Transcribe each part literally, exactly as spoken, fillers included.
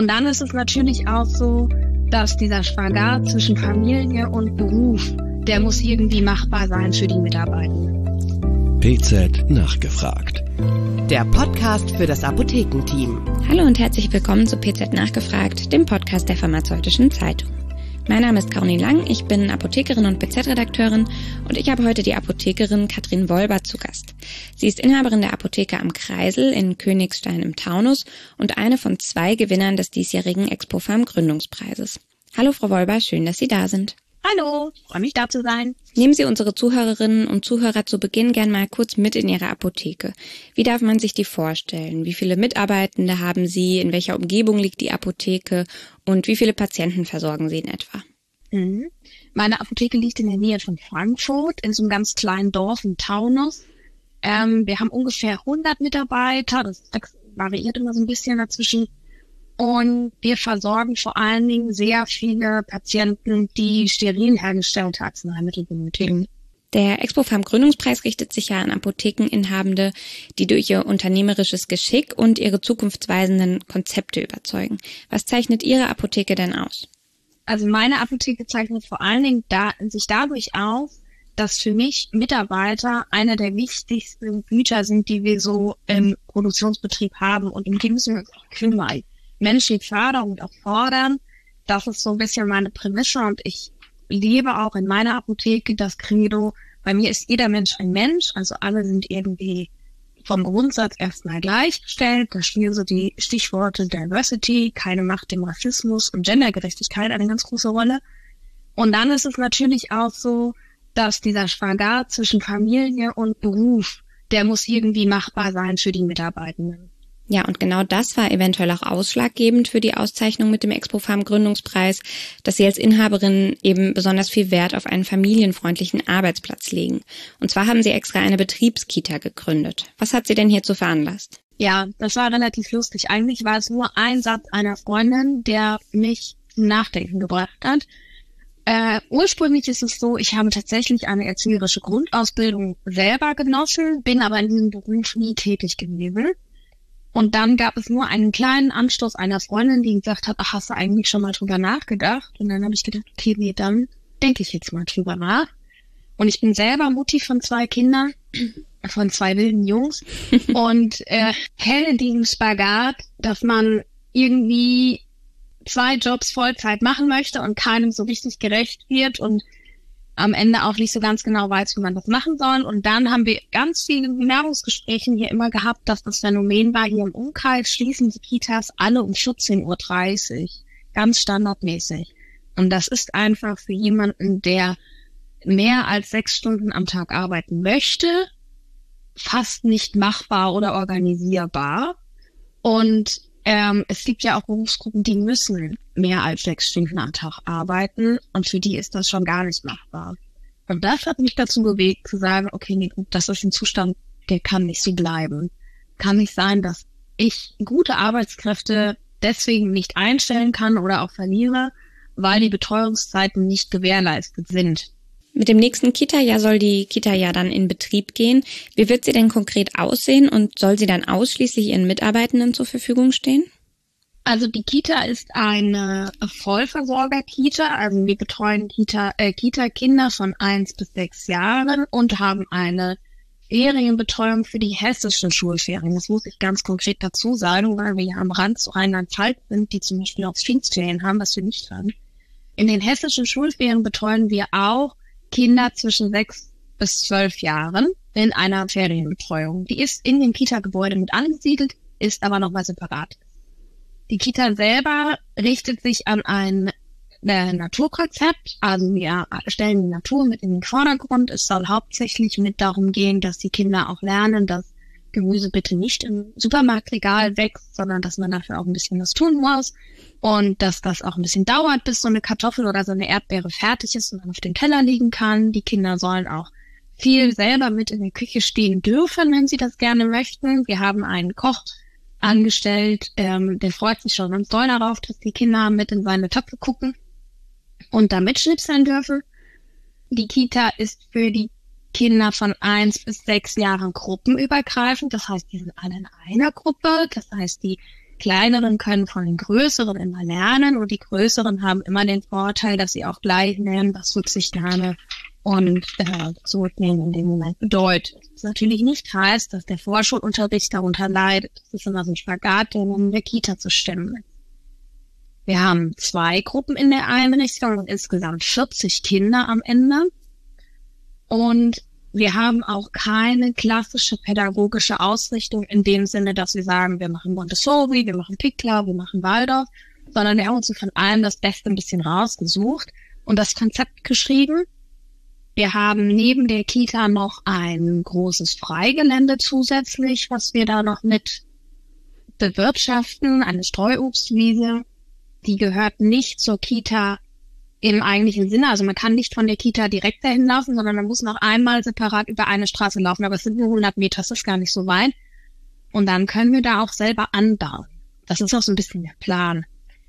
Und dann ist es natürlich auch so, dass dieser Spagat zwischen Familie und Beruf, der muss irgendwie machbar sein für die Mitarbeitenden. P Z nachgefragt. Der Podcast für das Apothekenteam. Hallo und herzlich willkommen zu P Z nachgefragt, dem Podcast der Pharmazeutischen Zeitung. Mein Name ist Caroline Lang, ich bin Apothekerin und P Z-Redakteurin und ich habe heute die Apothekerin Katrin Wolber zu Gast. Sie ist Inhaberin der Apotheke am Kreisel in Königstein im Taunus und eine von zwei Gewinnern des diesjährigen Expopharm Gründungspreises. Hallo Frau Wolber, schön, dass Sie da sind. Hallo, freue mich da zu sein. Nehmen Sie unsere Zuhörerinnen und Zuhörer zu Beginn gern mal kurz mit in Ihre Apotheke. Wie darf man sich die vorstellen? Wie viele Mitarbeitende haben Sie? In welcher Umgebung liegt die Apotheke? Und wie viele Patienten versorgen Sie in etwa? Mhm. Meine Apotheke liegt in der Nähe von Frankfurt, in so einem ganz kleinen Dorf im Taunus. Ähm, wir haben ungefähr hundert Mitarbeiter, das variiert immer so ein bisschen dazwischen. Und wir versorgen vor allen Dingen sehr viele Patienten, die steril hergestellte Arzneimittel benötigen. Der Expopharm Gründungspreis richtet sich ja an Apothekeninhabende, die durch ihr unternehmerisches Geschick und ihre zukunftsweisenden Konzepte überzeugen. Was zeichnet Ihre Apotheke denn aus? Also meine Apotheke zeichnet vor allen Dingen da, sich dadurch aus, dass für mich Mitarbeiter einer der wichtigsten Güter sind, die wir so im Produktionsbetrieb haben. Und um die müssen wir uns auch kümmern. Menschen fördern und auch fordern, das ist so ein bisschen meine Prämisse und ich lebe auch in meiner Apotheke das Credo, bei mir ist jeder Mensch ein Mensch, also alle sind irgendwie vom Grundsatz erstmal gleichgestellt, da spielen so die Stichworte Diversity, keine Macht dem Rassismus und Gendergerechtigkeit eine ganz große Rolle. Und dann ist es natürlich auch so, dass dieser Spagat zwischen Familie und Beruf, der muss irgendwie machbar sein für die Mitarbeitenden. Ja, und genau das war eventuell auch ausschlaggebend für die Auszeichnung mit dem Expopharm Gründungspreis, dass Sie als Inhaberin eben besonders viel Wert auf einen familienfreundlichen Arbeitsplatz legen. Und zwar haben Sie extra eine Betriebskita gegründet. Was hat Sie denn hierzu veranlasst? Ja, das war relativ lustig. Eigentlich war es nur ein Satz einer Freundin, der mich zum Nachdenken gebracht hat. Äh, ursprünglich ist es so, ich habe tatsächlich eine erzieherische Grundausbildung selber genossen, bin aber in diesem Beruf nie tätig gewesen. Und dann gab es nur einen kleinen Anstoß einer Freundin, die gesagt hat, ach, hast du eigentlich schon mal drüber nachgedacht? Und dann habe ich gedacht, okay, nee, dann denke ich jetzt mal drüber nach. Und ich bin selber Mutti von zwei Kindern, von zwei wilden Jungs und äh, kenne diesen Spagat, dass man irgendwie zwei Jobs Vollzeit machen möchte und keinem so richtig gerecht wird und am Ende auch nicht so ganz genau weiß, wie man das machen soll. Und dann haben wir ganz viele Bewerbungsgespräche hier immer gehabt, dass das Phänomen war, hier im Umkreis schließen die Kitas alle um vierzehn Uhr dreißig. Ganz standardmäßig. Und das ist einfach für jemanden, der mehr als sechs Stunden am Tag arbeiten möchte, fast nicht machbar oder organisierbar. Und Ähm, es gibt ja auch Berufsgruppen, die müssen mehr als sechs Stunden am Tag arbeiten und für die ist das schon gar nicht machbar. Und das hat mich dazu bewegt, zu sagen, okay, nee, gut, das ist ein Zustand, der kann nicht so bleiben. Kann nicht sein, dass ich gute Arbeitskräfte deswegen nicht einstellen kann oder auch verliere, weil die Betreuungszeiten nicht gewährleistet sind. Mit dem nächsten Kita-Jahr soll die Kita ja dann in Betrieb gehen. Wie wird sie denn konkret aussehen und soll sie dann ausschließlich ihren Mitarbeitenden zur Verfügung stehen? Also die Kita ist eine Vollversorger-Kita. Also wir betreuen Kita, äh, Kita-Kinder von eins bis sechs Jahren und haben eine Ferienbetreuung für die hessischen Schulferien. Das muss ich ganz konkret dazu sagen, weil wir ja am Rand zu Rheinland-Pfalz sind, die zum Beispiel auch Pfingstferien haben, was wir nicht haben. In den hessischen Schulferien betreuen wir auch Kinder zwischen sechs bis zwölf Jahren in einer Ferienbetreuung. Die ist in dem Kita-Gebäude mit angesiedelt, ist aber nochmal separat. Die Kita selber richtet sich an ein äh, Naturkonzept, also wir stellen die Natur mit in den Vordergrund. Es soll hauptsächlich mit darum gehen, dass die Kinder auch lernen, dass Gemüse bitte nicht im Supermarktregal wächst, sondern dass man dafür auch ein bisschen was tun muss. Und dass das auch ein bisschen dauert, bis so eine Kartoffel oder so eine Erdbeere fertig ist und dann auf dem Teller liegen kann. Die Kinder sollen auch viel selber mit in der Küche stehen dürfen, wenn sie das gerne möchten. Wir haben einen Koch angestellt, ähm, der freut sich schon ganz doll darauf, dass die Kinder mit in seine Töpfe gucken und da mitschnipseln dürfen. Die Kita ist für die Kinder von eins bis sechs Jahren gruppenübergreifend. Das heißt, die sind alle in einer Gruppe. Das heißt, die Kleineren können von den Größeren immer lernen und die Größeren haben immer den Vorteil, dass sie auch gleich lernen, was Rücksichtnahme und äh, Zurücknehmen in dem Moment bedeutet. Das natürlich nicht heißt, dass der Vorschulunterricht darunter leidet. Das ist immer so ein Spagat, den in der Kita zu stemmen. Wir haben zwei Gruppen in der Einrichtung und insgesamt vierzig Kinder am Ende. Und wir haben auch keine klassische pädagogische Ausrichtung in dem Sinne, dass wir sagen, wir machen Montessori, wir machen Pickler, wir machen Waldorf, sondern wir haben uns von allem das Beste ein bisschen rausgesucht und das Konzept geschrieben. Wir haben neben der Kita noch ein großes Freigelände zusätzlich, was wir da noch mit bewirtschaften, eine Streuobstwiese. Die gehört nicht zur Kita im eigentlichen Sinne. Also man kann nicht von der Kita direkt dahin laufen, sondern man muss noch einmal separat über eine Straße laufen. Aber es sind nur hundert Meter, das ist gar nicht so weit. Und dann können wir da auch selber anbauen. Das ist auch so ein bisschen der Plan.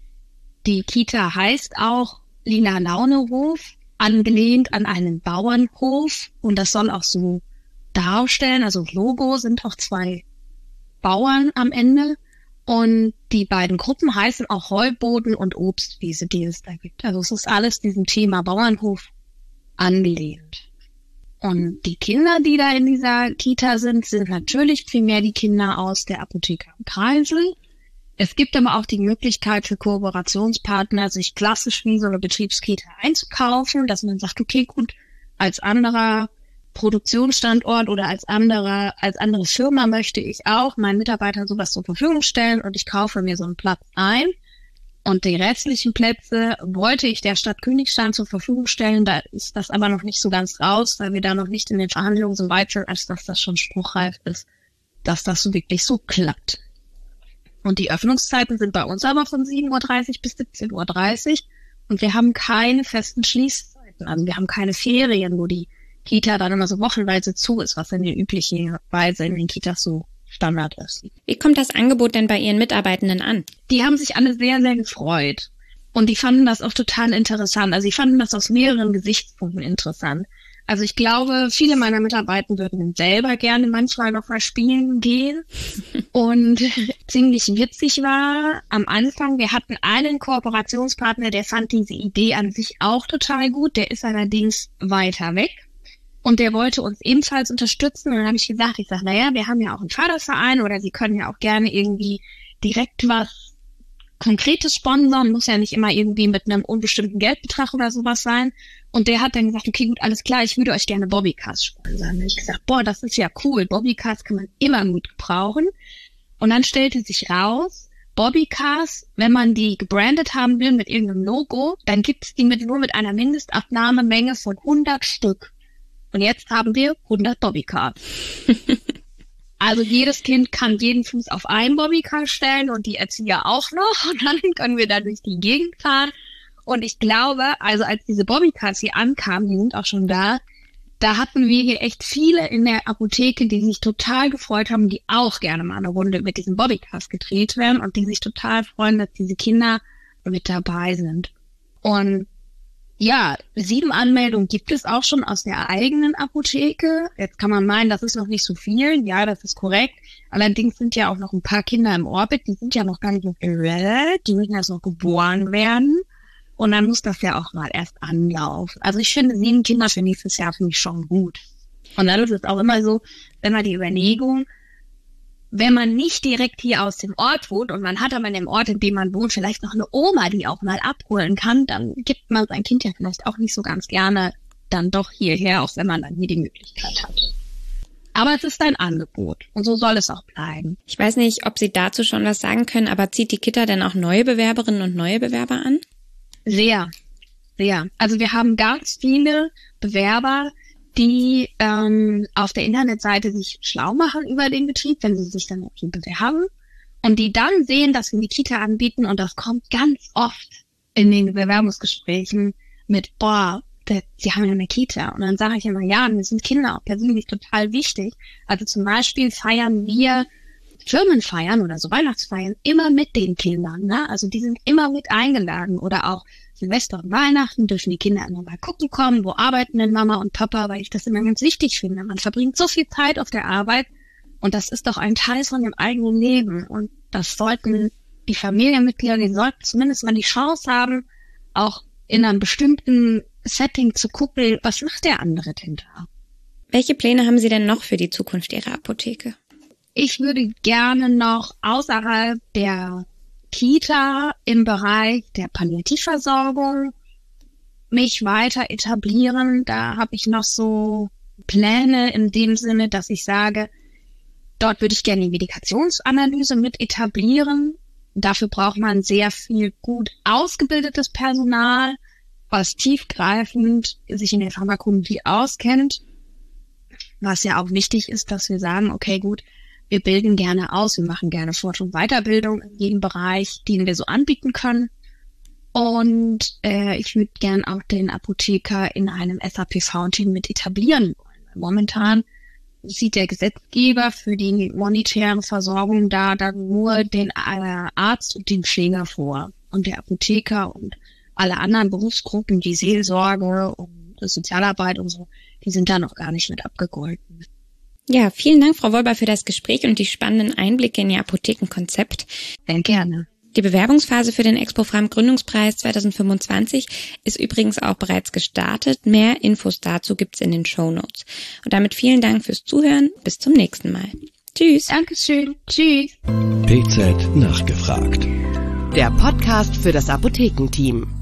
Die Kita heißt auch Lila Launehof, angelehnt an einen Bauernhof. Und das soll auch so darstellen. Also Logo sind auch zwei Bauern am Ende. Und die beiden Gruppen heißen auch Heuboden und Obstwiese, die es da gibt. Also es ist alles diesem Thema Bauernhof angelehnt. Und die Kinder, die da in dieser Kita sind, sind natürlich primär die Kinder aus der Apotheke am Kreisel. Es gibt aber auch die Möglichkeit für Kooperationspartner, sich klassisch wie so eine Betriebskita einzukaufen, dass man sagt, okay, gut, als anderer Produktionsstandort oder als andere, als andere Firma möchte ich auch meinen Mitarbeitern sowas zur Verfügung stellen und ich kaufe mir so einen Platz ein. Und die restlichen Plätze wollte ich der Stadt Königstein zur Verfügung stellen. Da ist das aber noch nicht so ganz raus, weil wir da noch nicht in den Verhandlungen so weit sind, als dass das schon spruchreif ist, dass das so wirklich so klappt. Und die Öffnungszeiten sind bei uns aber von sieben Uhr dreißig bis siebzehn Uhr dreißig und wir haben keine festen Schließzeiten. Also wir haben keine Ferien, wo die Kita dann immer so wochenweise zu ist, was in der üblichen Weise in den Kitas so Standard ist. Wie kommt das Angebot denn bei Ihren Mitarbeitenden an? Die haben sich alle sehr, sehr gefreut. Und die fanden das auch total interessant. Also die fanden das aus mehreren Gesichtspunkten interessant. Also ich glaube, viele meiner Mitarbeiter würden selber gerne manchmal noch mal spielen gehen. Und ziemlich witzig war am Anfang, wir hatten einen Kooperationspartner, der fand diese Idee an sich auch total gut. Der ist allerdings weiter weg. Und der wollte uns ebenfalls unterstützen. Und dann habe ich gesagt, ich sage, naja, wir haben ja auch einen Förderverein oder Sie können ja auch gerne irgendwie direkt was Konkretes sponsern. Muss ja nicht immer irgendwie mit einem unbestimmten Geldbetrag oder sowas sein. Und der hat dann gesagt, okay, gut, alles klar, ich würde euch gerne Bobbycars sponsern. Und ich gesagt, boah, das ist ja cool. Bobbycars kann man immer gut gebrauchen. Und dann stellte sich raus, Bobbycars, wenn man die gebrandet haben will mit irgendeinem Logo, dann gibt es die mit nur mit einer Mindestabnahmemenge von hundert Stück. Und jetzt haben wir hundert Bobbycars. Also jedes Kind kann jeden Fuß auf einen Bobbycar stellen und die Erzieher auch noch. Und dann können wir da durch die Gegend fahren. Und ich glaube, also als diese Bobbycars hier ankamen, die sind auch schon da, da hatten wir hier echt viele in der Apotheke, die sich total gefreut haben, die auch gerne mal eine Runde mit diesen Bobbycars gedreht werden und die sich total freuen, dass diese Kinder mit dabei sind. Und ja, sieben Anmeldungen gibt es auch schon aus der eigenen Apotheke. Jetzt kann man meinen, das ist noch nicht so viel. Ja, das ist korrekt. Allerdings sind ja auch noch ein paar Kinder im Orbit. Die sind ja noch gar nicht auf der Welt. Die müssen erst noch geboren werden. Und dann muss das ja auch mal erst anlaufen. Also ich finde, sieben Kinder für nächstes Jahr finde ich schon gut. Und dann ist es auch immer so, wenn man die Überlegung, wenn man nicht direkt hier aus dem Ort wohnt und man hat aber in dem Ort, in dem man wohnt, vielleicht noch eine Oma, die auch mal abholen kann, dann gibt man sein Kind ja vielleicht auch nicht so ganz gerne dann doch hierher, auch wenn man dann hier die Möglichkeit hat. Aber es ist ein Angebot und so soll es auch bleiben. Ich weiß nicht, ob Sie dazu schon was sagen können, aber zieht die Kita denn auch neue Bewerberinnen und neue Bewerber an? Sehr, sehr. Also wir haben ganz viele Bewerber, die ähm, auf der Internetseite sich schlau machen über den Betrieb, wenn sie sich dann hier bewerben und die dann sehen, dass wir die Kita anbieten und das kommt ganz oft in den Bewerbungsgesprächen mit, boah, der, sie haben ja eine Kita. Und dann sage ich immer, ja, mir sind Kinder auch persönlich total wichtig. Also zum Beispiel feiern wir Firmenfeiern oder so Weihnachtsfeiern immer mit den Kindern, ne? Also die sind immer mit eingeladen oder auch Silvester und Weihnachten dürfen die Kinder immer mal gucken kommen, wo arbeiten denn Mama und Papa, weil ich das immer ganz wichtig finde. Man verbringt so viel Zeit auf der Arbeit und das ist doch ein Teil von dem eigenen Leben und das sollten die Familienmitglieder, die sollten zumindest mal die Chance haben, auch in einem bestimmten Setting zu gucken, was macht der andere denn da? Welche Pläne haben Sie denn noch für die Zukunft Ihrer Apotheke? Ich würde gerne noch außerhalb der Kita im Bereich der Palliativversorgung mich weiter etablieren. Da habe ich noch so Pläne in dem Sinne, dass ich sage, dort würde ich gerne die Medikationsanalyse mit etablieren. Dafür braucht man sehr viel gut ausgebildetes Personal, was tiefgreifend sich in der Pharmakologie auskennt. Was ja auch wichtig ist, dass wir sagen, okay, gut, wir bilden gerne aus, wir machen gerne Forschung und Weiterbildung in jedem Bereich, den wir so anbieten können. Und äh, ich würde gern auch den Apotheker in einem S A P V-Team mit etablieren wollen. Momentan sieht der Gesetzgeber für die monetäre Versorgung da dann nur den äh, Arzt und den Pfleger vor. Und der Apotheker und alle anderen Berufsgruppen, die Seelsorge und Sozialarbeit und so, die sind da noch gar nicht mit abgegolten. Ja, vielen Dank, Frau Wolber, für das Gespräch und die spannenden Einblicke in Ihr Apothekenkonzept. Sehr gerne. Die Bewerbungsphase für den ExpoPharm Gründungspreis zwanzig fünfundzwanzig ist übrigens auch bereits gestartet. Mehr Infos dazu gibt's in den Shownotes. Und damit vielen Dank fürs Zuhören. Bis zum nächsten Mal. Tschüss. Dankeschön. Tschüss. P Z nachgefragt. Der Podcast für das Apothekenteam.